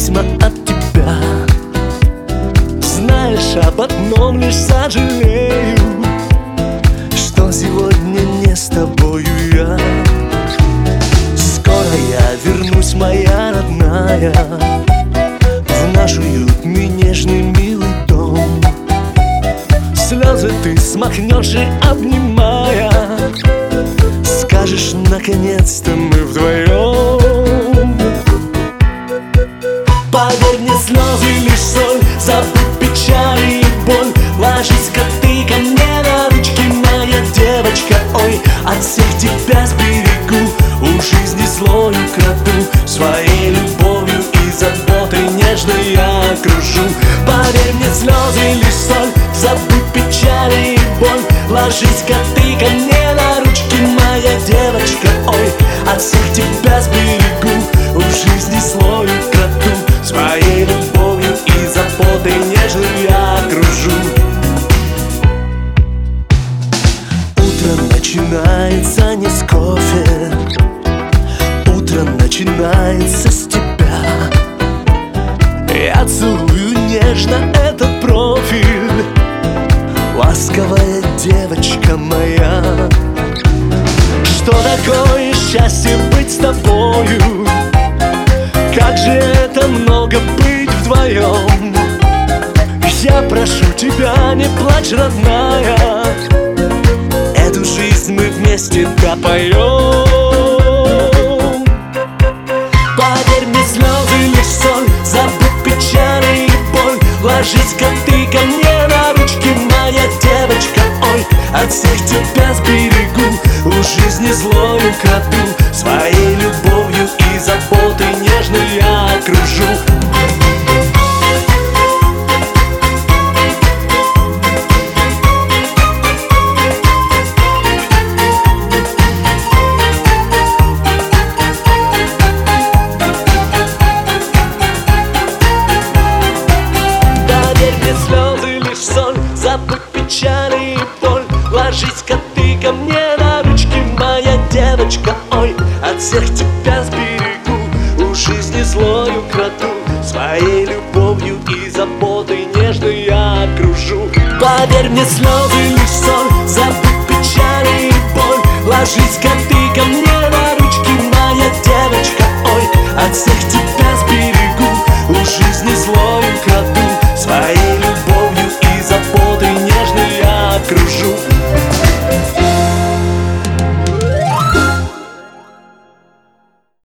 письма от тебя. Знаешь, об одном лишь сожалею, что сегодня не с тобою я. Скоро я вернусь, моя родная, в наш уютный, нежный, милый дом. Слезы ты смахнешь и, обнимая, скажешь: наконец-то мы вдвоем. Поверь мне, слезы лишь соль, забудь печали и боль. Ложись-ка ты ко мне на ручки, моя девочка. Ой, от всех тебя сберегу, у жизни злою краду, своей любовью и заботой нежно я окружу. Поверь мне, слезы лишь соль, забудь печали и боль. Ложись-ка ты ко мне на ручки, моя девочка. Ой, от всех тебя сберегу, у жизни злою краду, своей любовью и заботой нежно я окружу. Утро начинается не с кофе, утро начинается с тебя. Я целую нежно этот профиль, ласковая девочка моя. Что такое счастье быть с тобою? Как же это много быть вдвоем. Я прошу тебя, не плачь, родная, эту жизнь мы вместе допоем. Поверь мне, слезы лишь соль, забудь печали и боль. Ложись-ка ты ко мне на ручки, моя девочка. Ой, от всех тебя сберегу, у жизни злою краду, своей любовью и заботой нежно я окружу. Забудь печали и боль. Ложись-ка ты ко мне на ручки, моя девочка. Ой, от всех тебя сберегу, у жизни злою краду, своей любовью и заботой нежно я окружу. Поверь мне, слезы лишь соль, забудь печали и боль. Ложись-ка ты ко мне